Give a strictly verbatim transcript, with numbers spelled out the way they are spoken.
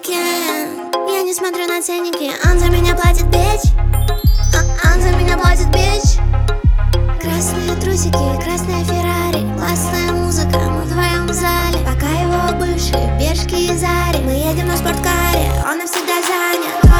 уикенд. Я не смотрю на ценники, он за меня платит, бич. Он за меня платит, бич. Красные трусики, красная Феррари, классная музыка, мы вдвоем в зале. Пока его бывшие пешки и зари, мы едем на спорткаре, он навсегда занят.